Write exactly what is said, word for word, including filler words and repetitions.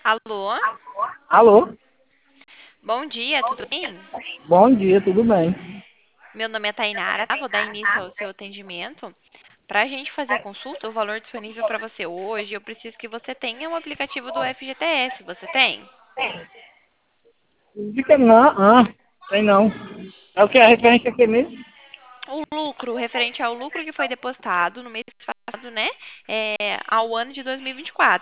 Alô? Alô? Bom dia, tudo bem? Bom dia, tudo bem? Meu nome é Tainara, tá? Vou dar início ao seu atendimento. Para a gente fazer a consulta, o valor disponível para você hoje, eu preciso que você tenha um aplicativo do F G T S. Você tem? Dica não, ah, tem não. É o que? A referência aqui mesmo? O lucro, referente ao lucro que foi depositado no mês passado, né? É, ao ano de dois mil e vinte e quatro.